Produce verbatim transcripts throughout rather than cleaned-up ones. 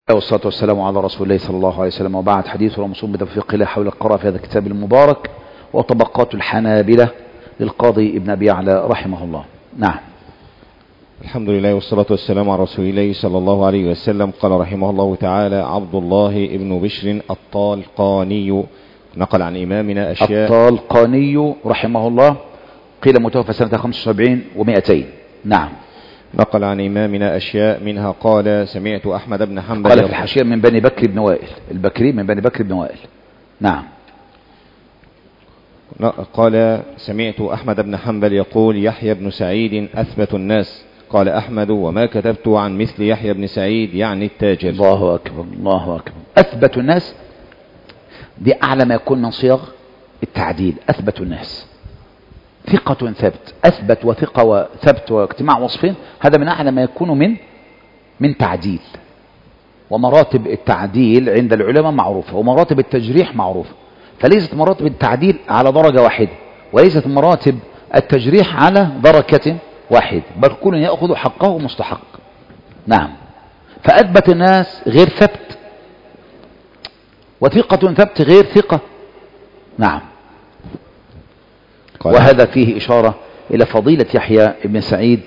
والصلاة والسلام على رسول الله صلى الله عليه وسلم، وبعد. حديث رمسون بتوفيق الله حول القراءة في هذا الكتاب المبارك وطبقات الحنابلة للقاضي ابن أبي يعلى رحمه الله. نعم. الحمد لله والصلاة والسلام على رسول الله صلى الله عليه وسلم. قال رحمه الله تعالى: عبد الله ابن بشر الطالقاني نقل عن إمامنا أشياء. الطالقاني رحمه الله قيل متوفى سنة خمسة وسبعين ومئتين. نعم. نقل عن إمامنا أشياء، منها قال: سمعت أحمد بن حنبل. قال في الحاشية: من بني بكر بن وائل، البكري من بني بكر بن وائل. نعم. قال: سمعت أحمد بن حنبل يقول: يحيى بن سعيد أثبت الناس. قال أحمد: وما كتبت عن مثل يحيى بن سعيد، يعني التاجر. الله أكبر، الله أكبر. أثبت الناس دي أعلى ما يكون من صيغ التعديل. أثبت الناس، ثقة ثبت، أثبت وثقة وثبت واجتماع وصفين، هذا من أعلى ما يكون من من تعديل. ومراتب التعديل عند العلماء معروفة، ومراتب التجريح معروفة. فليست مراتب التعديل على درجة واحدة، وليست مراتب التجريح على دركة واحدة، بل كل يأخذ حقه مستحق. نعم. فأثبت الناس غير ثبت، وثقة ثبت غير ثقة. نعم. وهذا فيه إشارة إلى فضيلة يحيى بن سعيد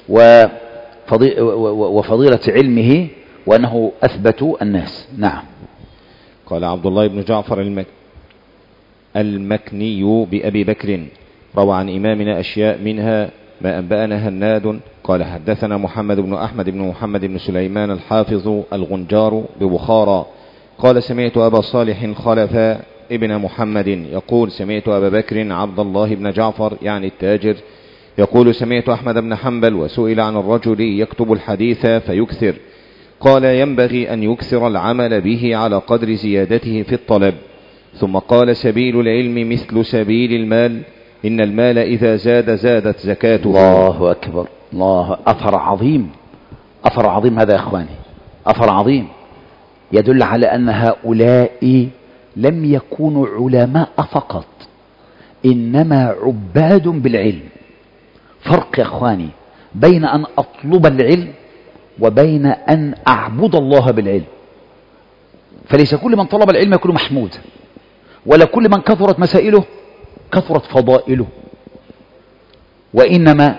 وفضيلة علمه، وأنه أثبت الناس. نعم. قال عبد الله بن جعفر المك... المكني بأبي بكر روى عن إمامنا أشياء، منها ما أنبأنا هناد قال: حدثنا محمد بن أحمد بن محمد بن سليمان الحافظ الغنجار ببخارى قال: سمعت أبا صالح خلف ابن محمد يقول: سمعت أبا بكر عبد الله بن جعفر، يعني التاجر، يقول: سمعت أحمد بن حنبل وسئل عن الرجل يكتب الحديث فيكثر، قال: ينبغي أن يكثر العمل به على قدر زيادته في الطلب. ثم قال: سبيل العلم مثل سبيل المال، إن المال إذا زاد زادت زكاته. الله أكبر، الله. أثر عظيم، أثر عظيم هذا يا أخواني، أثر عظيم يدل على أن هؤلاء لم يكونوا علماء فقط، إنما عباد بالعلم. فرق يا أخواني بين أن أطلب العلم وبين أن أعبد الله بالعلم. فليس كل من طلب العلم يكون محمود، ولا كل من كثرت مسائله كثرت فضائله، وإنما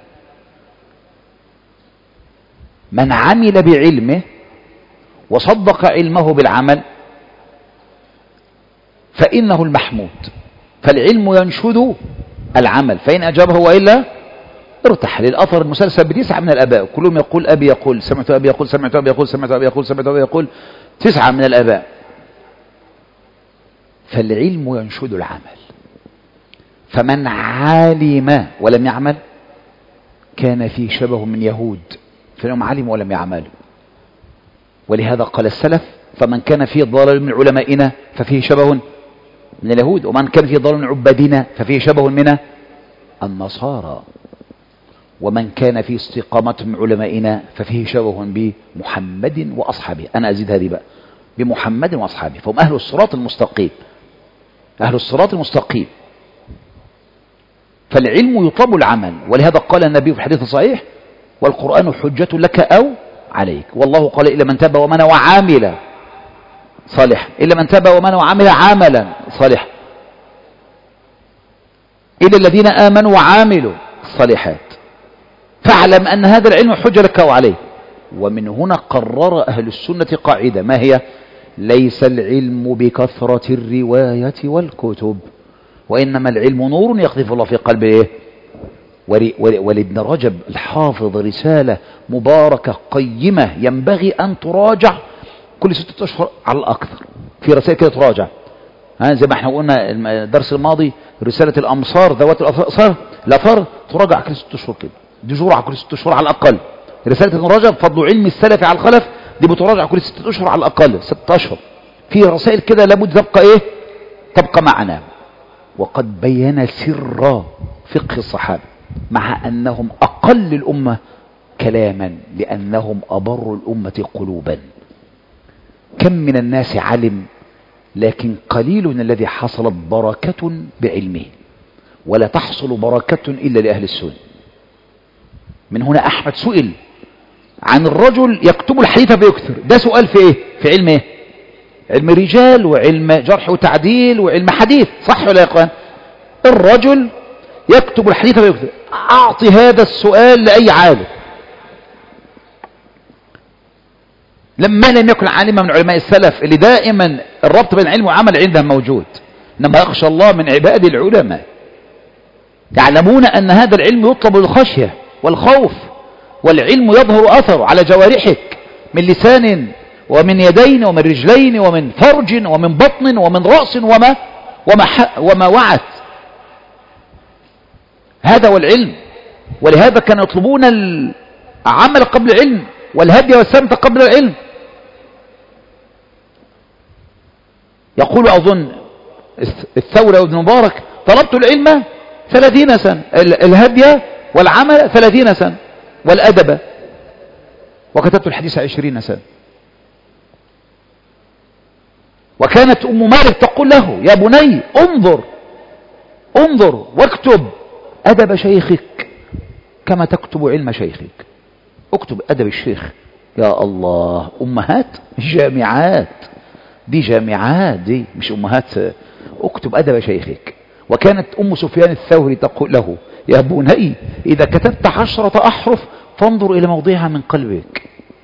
من عمل بعلمه وصدق علمه بالعمل فإنه المحمود. فالعلم ينشد العمل، فإن أجابه وإلا ارتحل. الأثر المسلسل بتسعة من الآباء كلهم يقول: أبي يقول، سمعت أبي يقول، سمعت أبي يقول، سمعت أبي يقول، سمعت أبي يقول، تسعة من الآباء. فالعلم ينشد العمل، فمن علم ولم يعمل كان في شبه من يهود، فإنهم علموا ولم يعملوا. ولهذا قال السلف: فمن كان فيه ضلال من علمائنا ففيه شبه من اليهود، ومن كان فيه ضلال من عبادنا ففيه شبه من النصارى، ومن كان فيه استقامة من علمائنا ففيه شبه بمحمد وأصحابه. أنا أزيد هذه بقى: بمحمد وأصحابه، فهم أهل الصراط المستقيم، أهل الصراط المستقيم. فالعلم يطلب العمل، ولهذا قال النبي في الحديث الصحيح: والقرآن حجة لك أو عليك. والله قال: إلا من تاب ومن وعامل صالح، إلا من تاب ومن وعمل عملا صالح، إلا الذين آمنوا وعاملوا الصالحات، فاعلم أن هذا العلم حجة لك أو عليك. ومن هنا قرر أهل السنة قاعدة، ما هي؟ ليس العلم بكثرة الرواية والكتب، وإنما العلم نور يقذف الله في قلبه. إيه؟ ولابن رجب الحافظ رسالة مباركة قيمة ينبغي أن تراجع كل ستة أشهر على الأكثر. في رسائل كده تراجع، ها، زي ما احنا قلنا الدرس الماضي، رسالة الأمصار ذوات الأثار الأثار تراجع كل ستة أشهر كده، دي جرعة كل ستة أشهر على الأقل. رسالة ابن رجب فضل علم السلف على الخلف، دي بتراجع كل ستة أشهر على الأقل، ستة أشهر. في رسائل كده لابد تبقى إيه؟ تبقى معنا. وقد بين سر فقه الصحابة، مع أنهم أقل الأمة كلاما لأنهم أبر الأمة قلوبا. كم من الناس علم، لكن قليل الذي حصلت بركة بعلمه، ولا تحصل بركة إلا لأهل السنة. من هنا أحمد سئل عن الرجل يكتب الحديث فيكثر. ده سؤال في ايه؟ في علم ايه؟ علم رجال وعلم جرح وتعديل وعلم حديث، صح ولا يا اخوان؟ الرجل يكتب الحديث فيكثر. اعطي هذا السؤال لاي عالم لما لم يكن عالما من علماء السلف اللي دائما الربط بين العلم والعمل عندهم موجود، انما يخشى الله من عباد العلماء، يعلمون ان هذا العلم يطلب للخشية والخوف، والعلم يظهر اثره على جوارحك من لسان ومن يدين ومن رجلين ومن فرج ومن بطن ومن رأس وما وما, وما وعت. هذا هو العلم. ولهذا كانوا يطلبون العمل قبل العلم والهدي والسمت قبل العلم. يقول أظن الثورة ابن مبارك: طلبت العلم ثلاثين سنة، الهدي والعمل ثلاثين سنة، والأدب وكتبت الحديث عشرين سنة. وكانت أم مالك تقول له: يا بني انظر انظر واكتب أدب شيخك كما تكتب علم شيخك. اكتب أدب الشيخ. يا الله، أمهات جامعات، دي جامعات، دي مش أمهات. اكتب أدب شيخك. وكانت أم سفيان الثوري تقول له: يا بني إذا كتبت عشرة أحرف فانظر إلى موضعها من قلبك،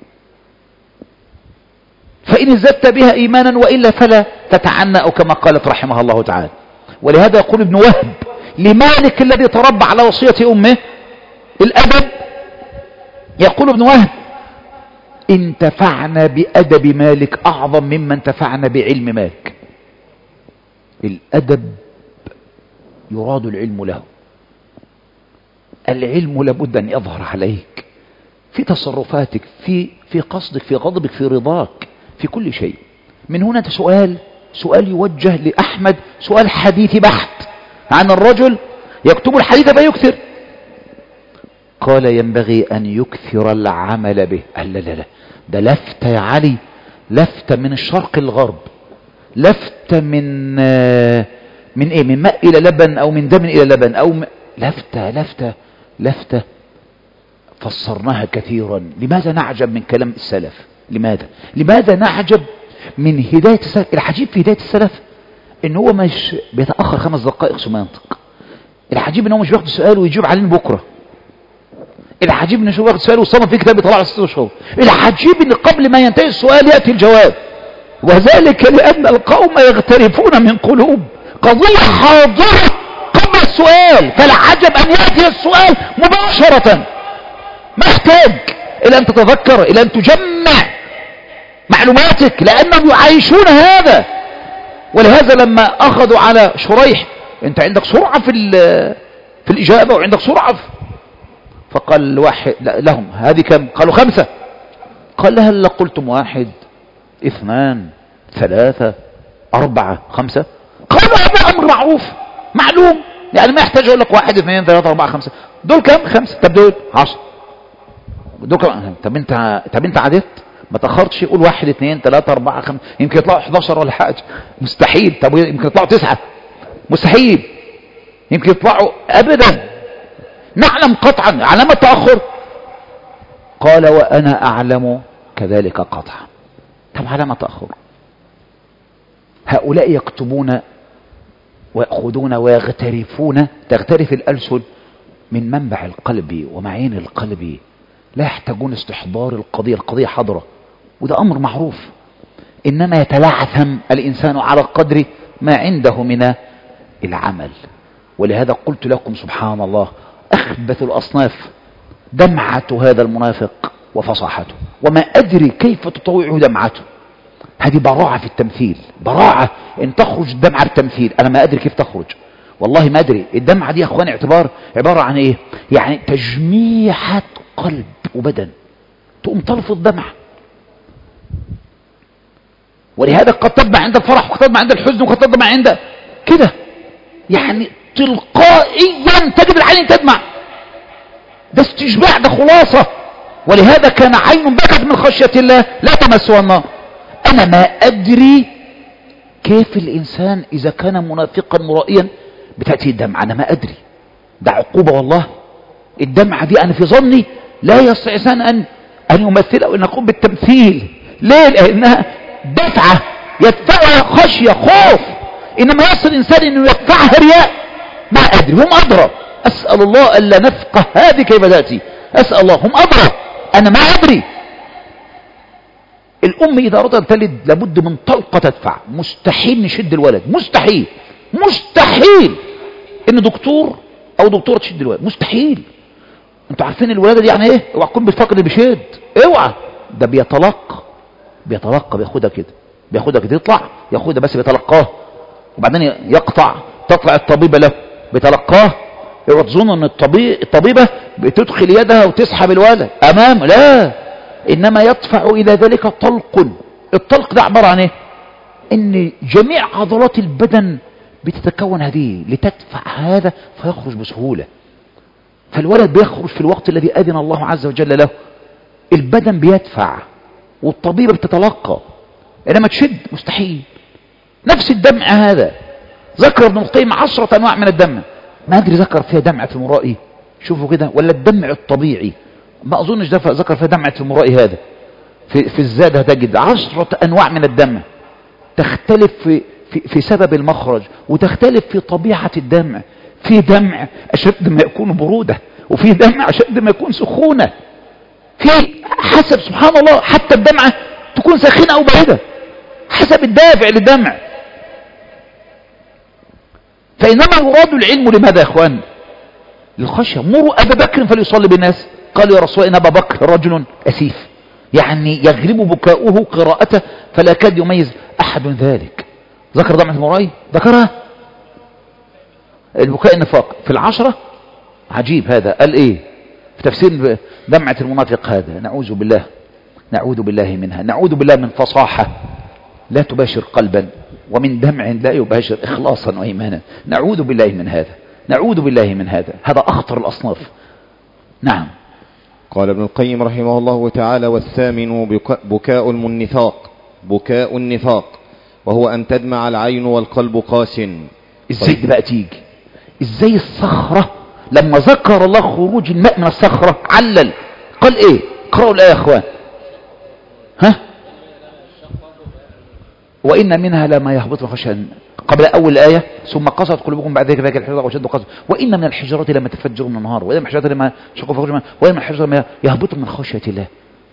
فإن ازددت بها إيمانا وإلا فلا تتعنى، أو كما قالت رحمها الله تعالى. ولهذا يقول ابن وهب لمالك الذي تربى على وصية أمه الأدب، يقول ابن وهب: انتفعنا بأدب مالك أعظم مما انتفعنا بعلم مالك. الأدب يراد العلم له. العلم لابد أن يظهر عليك في تصرفاتك، في في قصدك، في غضبك، في رضاك، في كل شيء. من هنا سؤال سؤال يوجه لأحمد، سؤال حديثي بحت عن الرجل يكتب الحديث فيكثر. قال: ينبغي أن يكثر العمل به. قال: لا لا لا، ده لفتة يا علي، لفتة من الشرق الغرب، لفتة من من ايه، من ماء إلى لبن أو من دم إلى لبن، أو م... لفتة لفتة لفتة فسرناها كثيرا. لماذا نعجب من كلام السلف؟ لماذا لماذا نعجب من هداية السلف؟ العجيب في هداية السلف ان هو مش بيتأخر خمس دقائق ثم ينطق. العجيب ان هو مش بياخد سؤال ويجيب عليه بكرة. العجيب ان هو بياخد سؤال وصمم في كتاب يطلع ست شهور. العجيب ان قبل ما ينتهي السؤال يأتي الجواب، وذلك لأن القوم يغترفون من قلوب قضية حاضرة قبل السؤال. فالعجب ان يأتي السؤال مباشرة، ما يحتاج الى ان تتذكر، الى ان تجمع معلوماتك، لانهم يعيشون هذا. ولهذا لما اخذوا على شريح: انت عندك سرعة في في الاجابة وعندك سرعة في... فقال واحد لهم: هذه كم؟ قالوا: خمسة. قال: هل قلتم واحد، اثنان، ثلاثة، اربعة، خمسة؟ قالوا: هذا امر معروف معلوم، يعني ما يحتاج اقول لك واحد، اثنين، ثلاثة، اربعة، خمسة. دول كم؟ خمسة. طب دول عشر. دول كم؟ طب انت طب انت عدت ما تاخرتش، قول واحد، اثنين، ثلاثة، اربعة، خمسة. يمكن يطلعوا احداشر ولا حاجة، مستحيل. طب يمكن يطلعوا تسعة، مستحيل. يمكن يطلعوا ابدا. نعلم قطعا علامة تأخر. قال: وانا اعلم كذلك قطعا. طب علامة تأخر. هؤلاء يكتبون ويأخذون ويغترفون، تغترف الألسن من منبع القلب ومعين القلب، لا يحتاجون استحضار القضية، القضية حضرة، وده أمر معروف. إنما يتلعثم الإنسان على قدر ما عنده من العمل. ولهذا قلت لكم سبحان الله، أخبث الأصناف دمعة هذا المنافق وفصاحته، وما أدري كيف تطوعه دمعته. هذه براعة في التمثيل، براعة إن تخرج الدمعة بالتمثيل. أنا ما أدري كيف تخرج، والله ما أدري. الدمعة دي يا أخواني اعتبار عبارة عن إيه؟ يعني تجميعة قلب وبدن، تقوم تلفظ دمعة. ولهذا قد تدمع عند الفرح، وقد تدمع عند الحزن، وقد تدمع عند كده، يعني تلقائيا تجد العين تدمع. ده استشباع، ده خلاصة. ولهذا كان عين بكت من خشية الله لا تمسها النار. أنا ما أدري كيف الإنسان إذا كان منافقا مرائيا بتأتي الدمعة، أنا ما أدري. ده عقوبة والله. الدمعة دي أنا في ظني لا يستطيع إنسان أن أن يمثل أو أن يقوم بالتمثيل. ليه؟ لأنها دفعة يدفعها خشية خوف، إنما يصل الإنسان أنه يدفعها رياء. ما أدري، هم أدرى. أسأل الله ألا نفقه هذه كيف تأتي، أسأل الله، هم أدرى، أنا ما أدري. الأم إذا أردت أن تلد لابد من طلقة تدفع. مستحيل نشد الولد، مستحيل مستحيل إن دكتور أو دكتورة تشد الولد، مستحيل. أنتوا عارفين الولادة دي يعني إيه؟ اوعى تكون بالفقر بشد، اوعى. ده بيتلقى بيتلقى بياخدها كده، بياخدها كده، يطلع ياخدها بس بيتلقاه، وبعدين يقطع، تطلع الطبيبة له بيتلقاه. اوعى تظن ان الطبيبة بتدخل يدها وتسحب الولد امام، لا، انما يدفع الى ذلك طلق. الطلق ده عبارة عن ايه؟ ان جميع عضلات البدن بتتكون هذه لتدفع هذا فيخرج بسهولة. فالولد بيخرج في الوقت الذي اذن الله عز وجل له. البدن بيدفع والطبيبة بتتلقى، انما تشد مستحيل. نفس الدمع هذا ذكر ابن القيم عشرة انواع من الدمع، ما ادري ذكر فيها دمعة المرائي، شوفوا كده، ولا الدمع الطبيعي، ما اظنش ده ذكر فيها دمعة المرائي. هذا في, في الزاد هتجد عشرة انواع من الدمع، تختلف في, في, في سبب المخرج، وتختلف في طبيعة الدمع. في دمع اشد ما يكون برودة، وفي دمع اشد ما يكون سخونة، في حسب سبحان الله، حتى الدمعة تكون ساخنة او باردة حسب الدافع للدمع. فإنما يراد العلم لماذا يا اخوان؟ للخشية. مروا أبا بكر فليصلي بالناس، قالوا يا رسول الله إن أبا بكر رجل أسيف، يعني يغلب بكاؤه قراءته فلا كاد يميز أحد ذلك. ذكر دمعة المرائي، ذكرها. البكاء النفاق في العشرة عجيب. هذا قال إيه في تفسير دمعة المنافق؟ هذا نعوذ بالله، نعوذ بالله منها، نعوذ بالله من فصاحة لا تباشر قلبا، ومن دمع لا يباشر إخلاصا وإيمانا. نعوذ بالله من هذا، نعوذ بالله من هذا، هذا أخطر الأصناف. نعم. قال ابن القيم رحمه الله تعالى: والثامن بكاء النفاق، بكاء النفاق وهو أن تدمع العين والقلب قاس. إزاي دي بقى تيجي؟ إزاي الصخرة لما ذكر الله خروج الماء من الصخرة علل قال إيه؟ قرأوا الآية يا أخوان. ها؟ وإن منها لما يهبط خشية، قبل أول الآية ثم قصت قلوبكم بعد ذلك ذاك الحجرة وشد قصد، وإن من الحجرة لما تفجر من النهار، وإن من الحجرة لما شقوا فخرج من، وإن من الحجرة لما يهبط من خشية الله.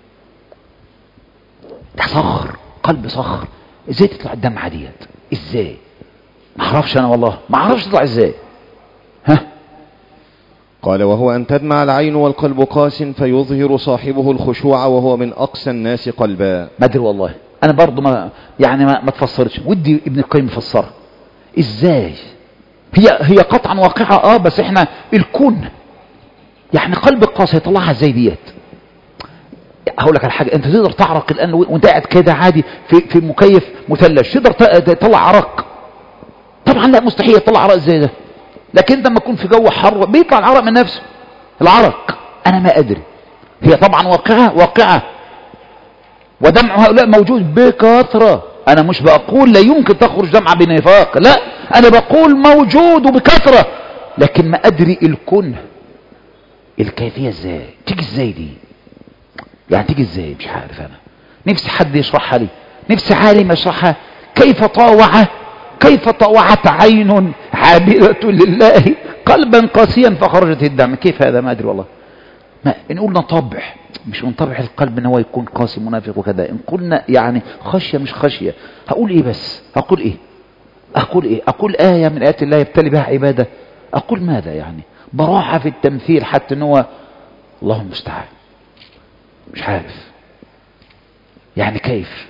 ده صخر، قلب صخر. إزاي تطلع الدمعة ديت؟ إزاي؟ ما أعرفش أنا والله، ما أعرفش تطلع إزاي. ها؟ قال: وهو أن تدمع العين والقلب قاس فيظهر صاحبه الخشوع وهو من أقسى الناس قلبا. ما أدري والله، أنا برضو ما يعني ما, ما تفسرش، ودي ابن القيم يفسرها إزاي. هي هي قطعا واقعة اه بس احنا الكون يعني قلب القاس هيطلعها ازاي ديت؟ هقول لك على حاجة، انت تقدر تعرق الآن وانت قاعد كده عادي في في مكيف مثلج، تقدر تطلع عرق؟ طبعا لا، مستحيل يطلع عرق ازاي ده. لكن انت لما تكون في جو حر بيطلع العرق من نفسه، العرق. انا ما ادري، هي طبعا واقعة واقعة، ودمع هؤلاء موجود بكثرة. انا مش بقول لا يمكن تخرج دمعة بنفاق، لا، انا بقول موجود وبكثرة، لكن ما ادري الكون الكيفية ازاي تيجي، ازاي دي يعني تيجي ازاي؟ مش عارف. انا نفسي حد يشرحها لي، نفسي عالم يشرحها. كيف طاوع كيف طاوعت عين عابدة لله قلبا قاسيا فخرجت الدم؟ كيف هذا؟ ما ادري والله. ما ان قلنا طبع، مش من طبع القلب ان هو يكون قاسي منافق وكذا. ان قلنا يعني خشية مش خشية، هقول ايه بس؟ هقول ايه؟ اقول ايه؟ اقول آية من آيات الله يبتلي بها عبادة؟ اقول ماذا يعني؟ براحة في التمثيل حتى ان هو الله المستعان. مش عارف يعني كيف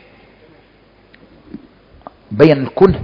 بين الكل.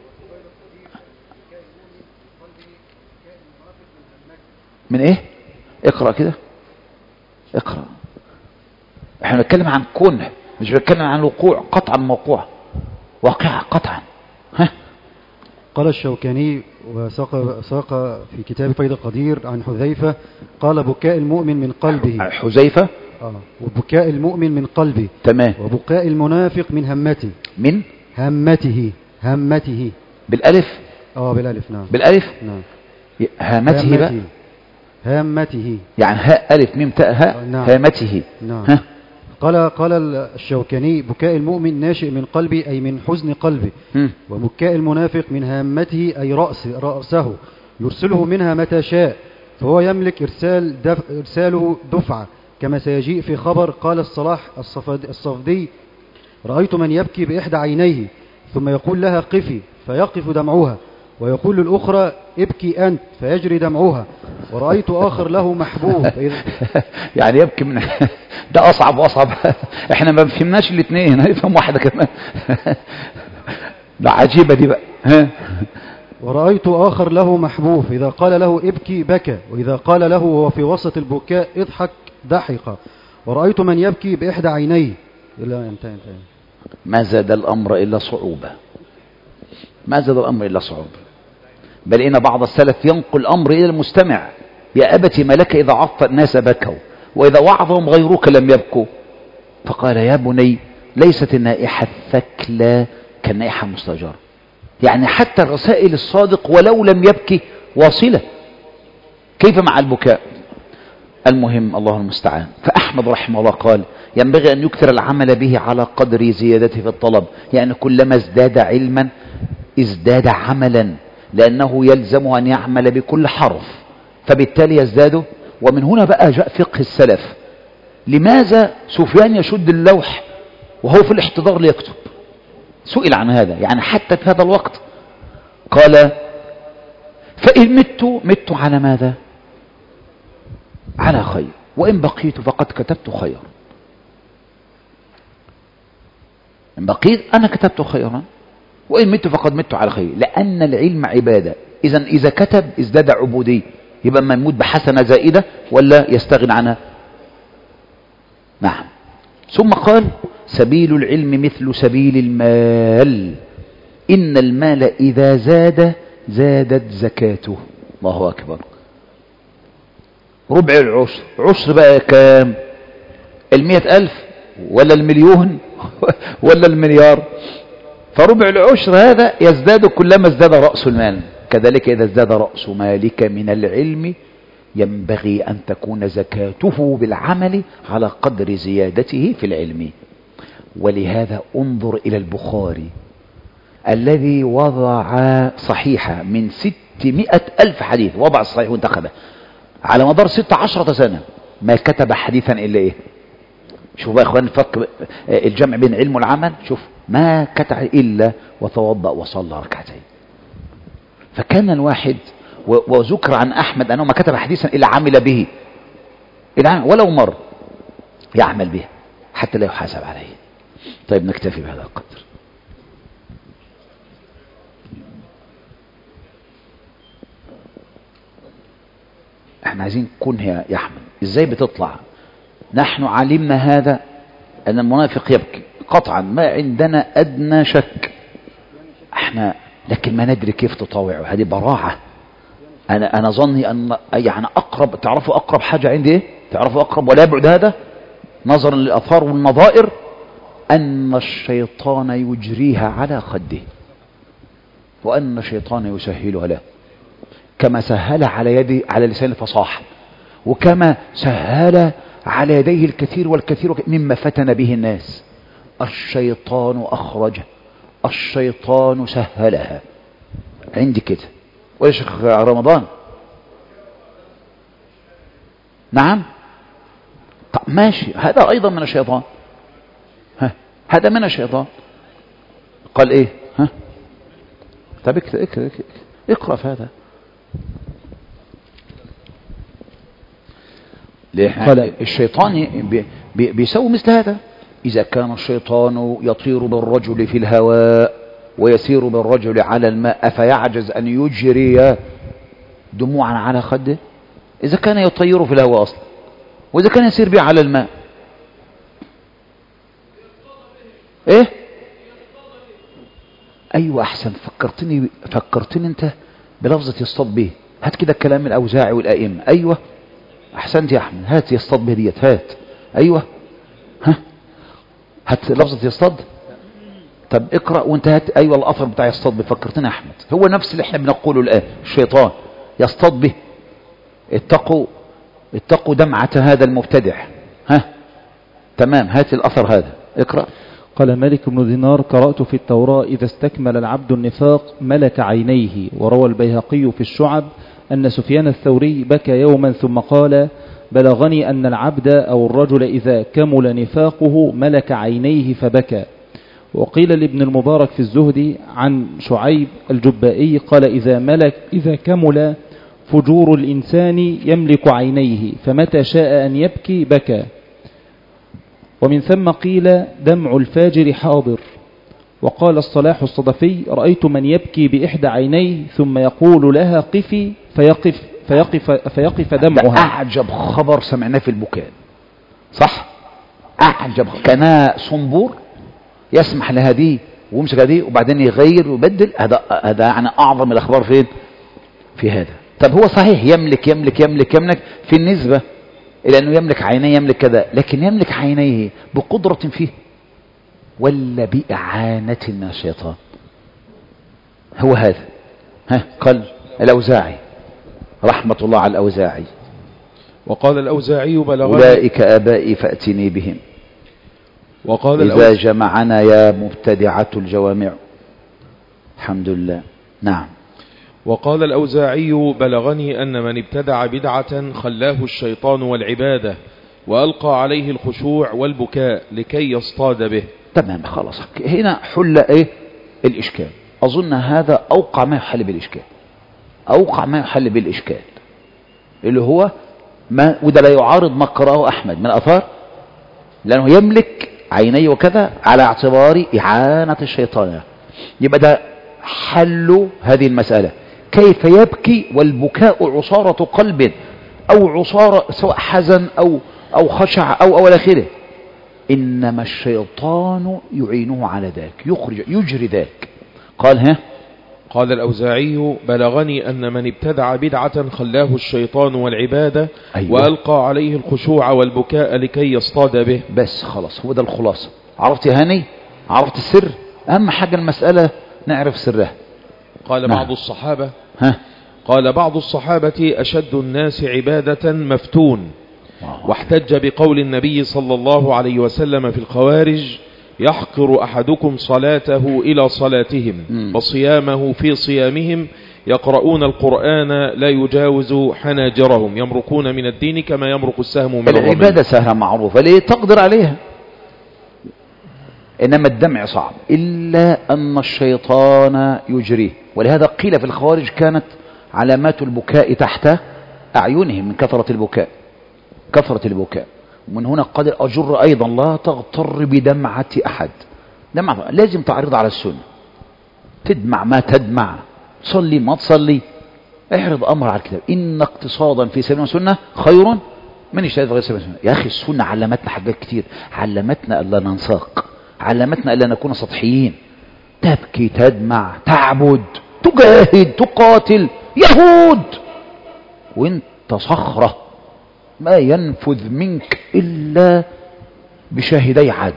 من ايه؟ اقرأ كده، اقرأ. احنا بنتكلم عن كون، مش بنتكلم عن الوقوع. قطعا موقوع، واقعة قطعا. ها؟ قال الشوكاني وساق ساق في كتاب فيض القدير عن حذيفة قال: بكاء المؤمن من قلبه. حذيفة اه وبكاء المؤمن من قلبه، تمام. وبكاء المنافق من همته. من همته همته بالالف. اه بالالف، نعم بالالف، نعم. هامته بقى، هامته يعني هاء الف ميم تاء هاء. نعم. هامته. نعم. ها؟ قال قال الشوكاني: بكاء المؤمن ناشئ من قلبه أي من حزن قلبه، وبكاء المنافق من هامته أي رأس رأسه يرسله منها متى شاء، فهو يملك إرسال دف إرساله دفعة، كما سيجيء في خبر. قال الصلاح الصفدي: رأيت من يبكي بإحدى عينيه ثم يقول لها قفي فيقف دمعها، ويقول للأخرى ابكي أنت فيجري دمعها. ورأيت آخر له محبوب يعني يبكي من ده أصعب وأصعب. احنا ما فهمناش الاثنين، هنفهم واحدة كمان. ده عجيبة دي بقى. ورأيت آخر له محبوب إذا قال له ابكي بكى، وإذا قال له وهو في وسط البكاء اضحك ضحك. ورأيت من يبكي بإحدى عينيه إلا انتهى انتهى. ما زاد الأمر إلا صعوبة، ما زاد الأمر إلا صعوبة. بل إن بعض السلف ينقل الأمر إلى المستمع: يا أبت ما لك إذا عظت الناس بكوا وإذا وعظهم غيرك لم يبكوا. فقال: يا بني، ليست النائحة الثكلى كالنائحة المستأجرة. يعني حتى الرسائل الصادق ولو لم يبكي واصلة، كيف مع البكاء؟ المهم الله المستعان. فأحمد رحمه الله قال: ينبغي أن يكثر العمل به على قدر زيادته في الطلب، يعني كلما ازداد علما ازداد عملا، لأنه يلزمه أن يعمل بكل حرف، فبالتالي يزداد. ومن هنا بقى جاء فقه السلف. لماذا سفيان يشد اللوح وهو في الاحتضار ليكتب؟ سئل عن هذا، يعني حتى في هذا الوقت قال: فإن مت مت على ماذا؟ على خير، وإن بقيت فقد كتبت خيرا. إن بقيت أنا كتبت خيرا، وإن مت فقد مت على خير، لأن العلم عبادة. إذا إذا كتب ازداد عبودية، يبقى ما يموت بحسنة زائدة ولا يستغنى عنها؟ نعم. ثم قال: سبيل العلم مثل سبيل المال، إن المال إذا زاد زادت زكاته. الله أكبر. ربع العشر، عشر بقى كام؟ المئة ألف ولا المليون ولا المليار؟ فربع العشر هذا يزداد كلما ازداد رأس المال. كذلك إذا ازداد رأس مالك من العلم ينبغي أن تكون زكاته بالعمل على قدر زيادته في العلم. ولهذا انظر إلى البخاري الذي وضع صحيحة من ستمائة ألف حديث، وضع الصحيح وانتخبه على مدار ست عشرة سنة، ما كتب حديثا إلا إيه؟ شوف بقى يا إخوان الفرق، الجمع بين علم والعمل. شوف، ما كتب إلا وتوضأ وصلى ركعتين. فكان الواحد، وذكر عن أحمد أنه ما كتب حديثا إلا عمل به، ولو مر يعمل به حتى لا يحاسب عليه. طيب نكتفي بهذا القدر. احنا عايزين كنها يا أحمد ازاي بتطلع. نحن علمنا هذا أن المنافق يبكي قطعا، ما عندنا أدنى شك احنا، لكن ما ندري كيف تطاوعه. هذه براعة. أنا أنا ظني أن يعني أقرب، تعرفوا أقرب حاجة عندي إيه؟ تعرفوا أقرب ولا يبعد هذا نظرا للأثار والنظائر؟ أن الشيطان يجريها على خده، وأن الشيطان يسهلها له، كما سهل على يدي على لسان الفصاحة، وكما سهل على يديه الكثير والكثير مما فتن به الناس. الشيطان أخرجه، الشيطان سهلها. عندي كده. وإيش رمضان؟ نعم. طب ماشي، هذا أيضا من الشيطان. ها، هذا من الشيطان. قال إيه؟ ها، طب اقرأ اقرأ اقرأ في هذا. قال الشيطان بيسوي مثل هذا. إذا كان الشيطان يطير بالرجل في الهواء ويسير بالرجل على الماء أفيعجز أن يجري دموعا على خده؟ إذا كان يطير في الهواء أصلا، وإذا كان يسير به على الماء إيه؟ أيوة أحسن. فكرتني فكرتني أنت بلفظة يصطاد به. هات كده الكلام الأوزاعي والأئمة. أيوة أحسنت يا أحمد، هات يصطاد به ديت، هات. أيوة، ها، هات لفظة يصطاد. طب اقرأ وانت هات. أيوة الأثر بتاع يصطاد به. فكرتني يا أحمد، هو نفس اللي احنا بنقوله الآن. الشيطان يصطاد به. اتقوا اتقوا دمعة هذا المبتدع. ها، تمام، هات الأثر هذا اقرأ. قال مالك بن دينار: قرأت في التوراة إذا استكمل العبد النفاق ملك عينيه. وروى البيهقي في الشعب أن سفيان الثوري بكى يوما ثم قال: بلغني أن العبد أو الرجل إذا كمل نفاقه ملك عينيه فبكى. وقيل لابن المبارك في الزهد عن شعيب الجبائي قال: إذا ملك إذا كمل فجور الإنسان يملك عينيه فمتى شاء أن يبكي بكى. ومن ثم قيل: دمع الفاجر حاضر. وقال الصلاح الصدفي: رأيت من يبكي بإحدى عينيه ثم يقول لها قفي فيقف, فيقف, فيقف دمعها. أعجب خبر سمعناه في البكاء، صح؟ أعجب، كان صنبور يسمح لهذه ويمسك هذه وبعدين يغير ويبدل. هذا هذا يعني أعظم الأخبار فين؟ في هذا. طب هو صحيح يملك يملك يملك يملك في النسبة إلى أنه يملك عينيه يملك كذا، لكن يملك عينيه بقدرة فيه ولا بإعانة من الشيطان؟ هو هذا. ها قال الأوزاعي رحمة الله على الأوزاعي: وقال الأوزاعي: بلغني أولئك آبائي فأتني بهم. وقال إذا الأوزاعي: جمعنا يا مبتدعة الجوامع. الحمد لله. نعم. وقال الأوزاعي: بلغني أن من ابتدع بدعة خلاه الشيطان والعبادة وألقى عليه الخشوع والبكاء لكي يصطاد به. تمام، خلاص هنا حل ايه الإشكال. أظن هذا أوقع ما يحل بالإشكال، أوقع ما يحل بالإشكال اللي هو ما، وده لا يعارض ما قرأه أحمد من الآثار، لأنه يملك عينيه وكذا على اعتبار إعانة الشيطان. يبقى ده حل هذه المسألة. كيف يبكي والبكاء عصارة قلب أو عصارة سواء حزن أو أو خشع أو أو آخره، إنما الشيطان يعينه على ذاك، يخرج يجري ذاك. قال ها قال الأوزاعي: بلغني أن من ابتدع بدعة خلاه الشيطان والعبادة أيوة. وألقى عليه الخشوع والبكاء لكي يصطاد به. بس خلاص، هو ده الخلاصة. عرفت يا هاني؟ عرفت السر؟ أهم حاجة المسألة نعرف سرها. قال بعض الصحابة ها قال بعض الصحابة: أشد الناس عبادة مفتون. واحتج بقول النبي صلى الله عليه وسلم في الخوارج: يحقر أحدكم صلاته إلى صلاتهم وصيامه في صيامهم، يقرؤون القرآن لا يجاوز حناجرهم، يمرقون من الدين كما يمرق السهم من الرمي. العبادة سهلة معروفة، ليه تقدر عليها، إنما الدمع صعب، إلا أن الشيطان يجريه. ولهذا قيل في الخوارج كانت علامات البكاء تحت أعينهم من كثرة البكاء، كثرة البكاء. ومن هنا قد أجر أيضا: لا تغتر بدمعة أحد. دمعة لازم تعرض على السنة، تدمع ما تدمع، تصلي ما تصلي، احرض أمر على الكتاب. إن اقتصادا في سبيل السنة خير من اجتهاد في غير سبيل السنة. يا أخي السنة علمتنا حاجات كتير، علمتنا ألا ننساق، علمتنا ألا نكون سطحيين. تبكي، تدمع، تعبد، تجاهد، تقاتل يهود وانت صخرة ما ينفذ منك إلا بشاهدي عدل.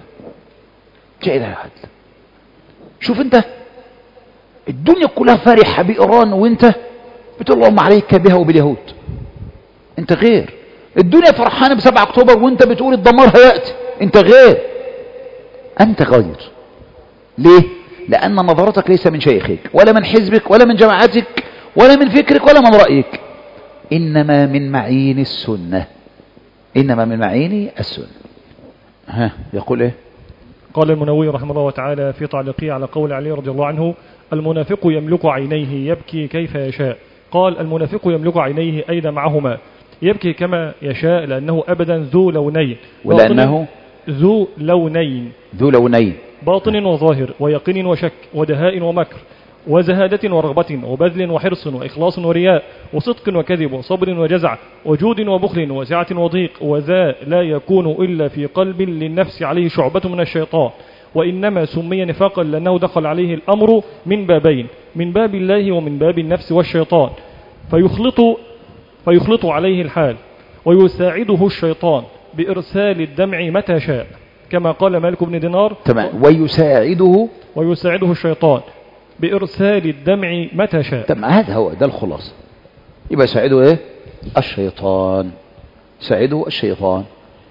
شاهدي عدل. شوف انت الدنيا كلها فرحة بإيران وانت بتقول اللهم عليك بها وباليهود. انت غير. الدنيا فرحانة بسبعة اكتوبر وانت بتقول الدمار هيأتي. انت غير. انت غير. ليه؟ لأن نظرتك ليس من شيخك ولا من حزبك ولا من جماعتك ولا من فكرك ولا من رأيك، إنما من معين السنة، إنما من معين السنة. ها يقول إيه؟ قال المنووي رحمه الله تعالى في تعليقه على قول علي رضي الله عنه: المنافق يملك عينيه يبكي كيف يشاء. قال: المنافق يملك عينيه أي دمعهما، يبكي كما يشاء لأنه أبدا ذو لونين، ولأنه ذو لونين ذو لونين باطن وظاهر، ويقين وشك، ودهاء ومكر، وزهادة ورغبة، وبذل وحرص، وإخلاص ورياء، وصدق وكذب، وصبر وجزع، وجود وبخل، وسعة وضيق، وذا لا يكون إلا في قلب للنفس عليه شعبة من الشيطان. وإنما سمي نفاقا لأنه دخل عليه الأمر من بابين، من باب الله ومن باب النفس والشيطان، فيخلط, فيخلط عليه الحال، ويساعده الشيطان بإرسال الدمع متى شاء، كما قال مالك بن دينار. تمام. ويساعده ويساعده الشيطان بإرسال الدمع متى شاء. تمام. هذا هو ده الخلاصة. يبقى يساعده ايه؟ الشيطان. ساعده الشيطان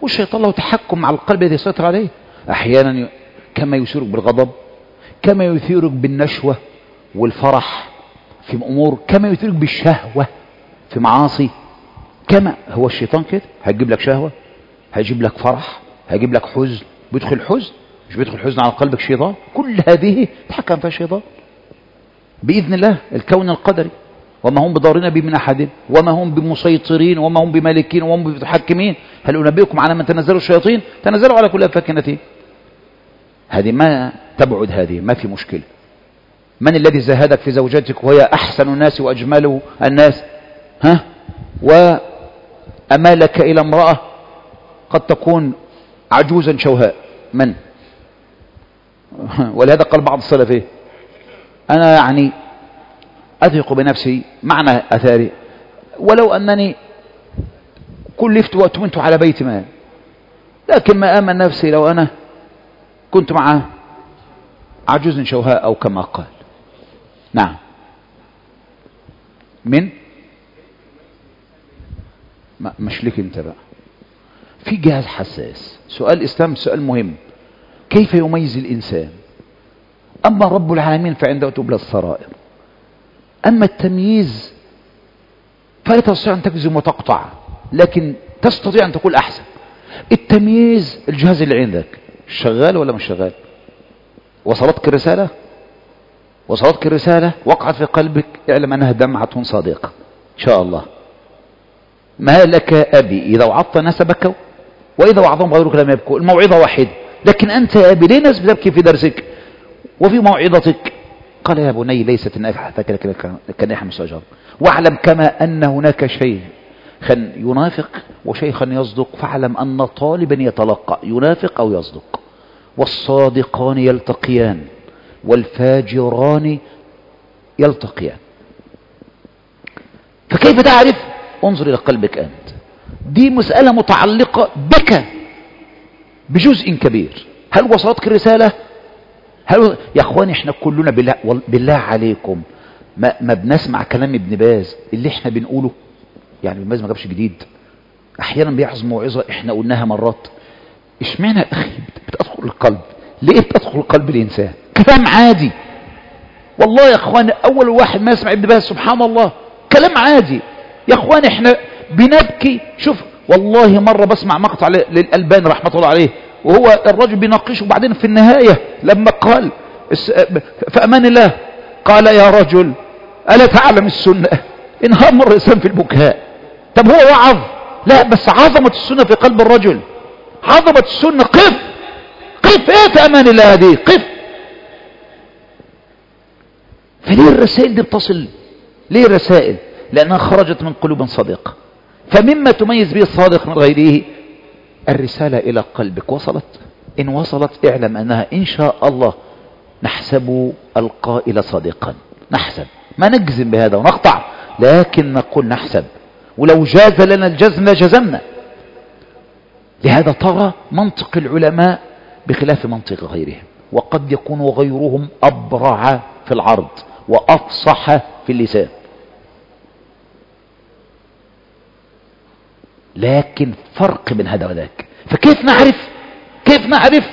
والشيطان له تحكم على القلب الذي يسيطر عليه. أحيانا كما يثيرك بالغضب، كما يثيرك بالنشوة والفرح في أمور، كما يثيرك بالشهوة في معاصي، كما هو الشيطان كده هيجيب لك شهوة، هيجيب لك فرح، هيجيب لك حزن. بيدخل حزن، مش بيدخل حزن على قلبك شيطان؟ كل هذه تحكم فيها الشيطان بإذن الله الكون القدري. وما هم بضارين به من أحد، وما هم بمسيطرين، وما هم بمالكين، وما هم بمتحكمين. هل أنبئكم على من تنزلوا الشياطين؟ تنزلوا على كل أفاك أثيم. هذه ما تبعد، هذه ما في مشكلة. من الذي زهدك في زوجتك وهي أحسن الناس وأجمل الناس، ها؟ وأمالك إلى امرأة قد تكون عجوزا شوهاء؟ من؟ ولهذا قال بعض السلف إيه؟ أنا يعني أثق بنفسي معنى أثاري ولو أنني كلفت وأتمنت على بيت مال، لكن ما آمن نفسي لو أنا كنت مع عجوز شوهاء أو كما قال. نعم. من؟ ما مش لك انت بقى، في جهاز حساس. سؤال الإسلام سؤال مهم، كيف يميز الإنسان؟ أما رب العالمين فعنده تبلى السرائر، أما التمييز فلا تستطيع أن تجزم وتقطع، لكن تستطيع أن تقول أحسن. التمييز الجهاز اللي عندك شغال ولا مش شغال؟ وصلتك الرسالة؟ وصلتك الرسالة وقعت في قلبك، اعلم أنها دمعة صادقة إن شاء الله. ما لك أبي إذا وعظت ناس بكوا وإذا وعظهم غيرك لم يبكوا. الموعظة واحدة، لكن أنت يا أبي ليه ناس بتبكي في درسك وفي موعظتك؟ قال يا بني ليست النافحة كناحة مستجر، واعلم كما أن هناك شيء ينافق وشيخا يصدق، فاعلم أن طالبا يتلقى ينافق أو يصدق، والصادقان يلتقيان والفاجران يلتقيان. فكيف تعرف؟ انظر إلى قلبك أنت. دي مسألة متعلقة بك بجزء كبير. هل وصلتك الرسالة؟ هل يا اخواني احنا كلنا بالله, بالله عليكم ما, ما بنسمع كلام ابن باز اللي احنا بنقوله؟ يعني ابن باز ما جابش جديد، احيانا بيعظم موعظه احنا قلناها مرات. اشمعنى يا اخي بتدخل القلب؟ ليه بتدخل قلب الانسان؟ كلام عادي والله يا اخواني. اول واحد ما يسمع ابن باز سبحان الله كلام عادي يا اخواني. احنا بنبكي. شوف والله مرة بسمع مقطع للألباني رحمة الله عليه وهو الرجل بيناقشه، وبعدين في النهاية لما قال فأمان الله قال يا رجل ألا تعلم السنة؟ انهار الإنسان في البكاء. طب هو وعظ؟ لا، بس عظمة السنة في قلب الرجل، عظمة السنة. قف قف ايه فأمان الله هذه؟ قف. فليه الرسائل دي بتصل؟ ليه الرسائل؟ لأنها خرجت من قلوب صادقة. فمما تميز به الصادق من غيره الرسالة إلى قلبك. وصلت؟ إن وصلت اعلم أنها إن شاء الله نحسب القائل صادقا. نحسب، ما نجزم بهذا ونقطع، لكن نقول نحسب، ولو جاز لنا الجزم لجزمنا. لهذا ترى منطق العلماء بخلاف منطق غيرهم، وقد يكون غيرهم أبرع في العرض وأفصح في اللسان، لكن فرق بين هذا وذاك. فكيف نعرف؟ كيف نعرف؟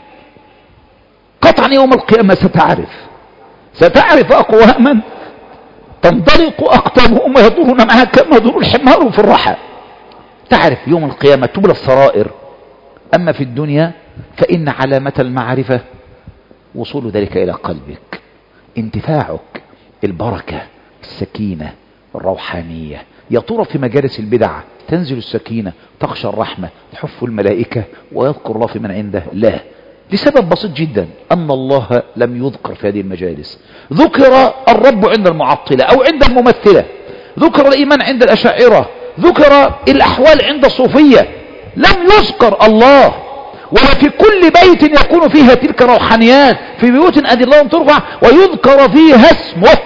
قطعا يوم القيامة ستعرف. ستعرف أقواما تنطلق أقدامهم ويدورون معها كما يدور الحمار في الرحى. تعرف يوم القيامة تبلى السرائر. أما في الدنيا فإن علامة المعرفة وصول ذلك إلى قلبك، انتفاعك، البركة، السكينة، الروحانية. يا ترى في مجالس البدع تنزل السكينة، تخشى الرحمة، تحف الملائكة ويذكر الله في من عنده؟ لا، لسبب بسيط جدا، أن الله لم يذكر في هذه المجالس. ذكر الرب عند المعطلة أو عند الممثلة، ذكر الإيمان عند الأشاعرة، ذكر الأحوال عند الصوفية، لم يذكر الله. وفي كل بيت يكون فيها تلك روحانيات، في بيوت أذن الله ترفع ويذكر فيها اسمه.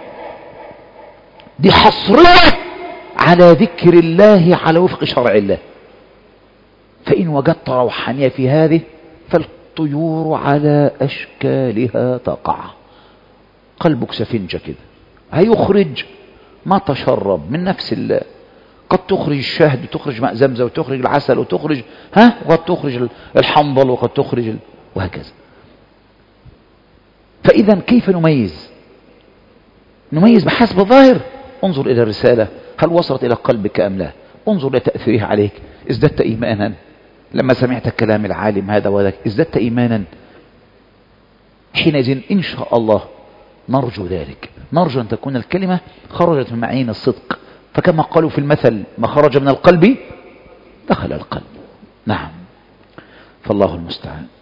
دي حصرية على ذكر الله على وفق شرع الله. فإن وجدت روحانية في هذه فالطيور على أشكالها تقع. قلبك سفنجة كده، هيخرج ما تشرب من نفس الله. قد تخرج الشهد وتخرج ماء زمزم وتخرج العسل وتخرج ها وقد تخرج الحنظل وقد تخرج ال... وهكذا. فإذا كيف نميز؟ نميز بحسب الظاهر. انظر إلى الرسالة هل وصلت إلى قلبك أم لا؟ انظر إلى تأثيرها عليك. ازددت إيمانا لما سمعت كلام العالم هذا وذاك؟ ازددت إيمانا؟ حينئذ إن شاء الله نرجو ذلك، نرجو أن تكون الكلمة خرجت من معين الصدق، فكما قالوا في المثل ما خرج من القلب دخل القلب. نعم، فالله المستعان.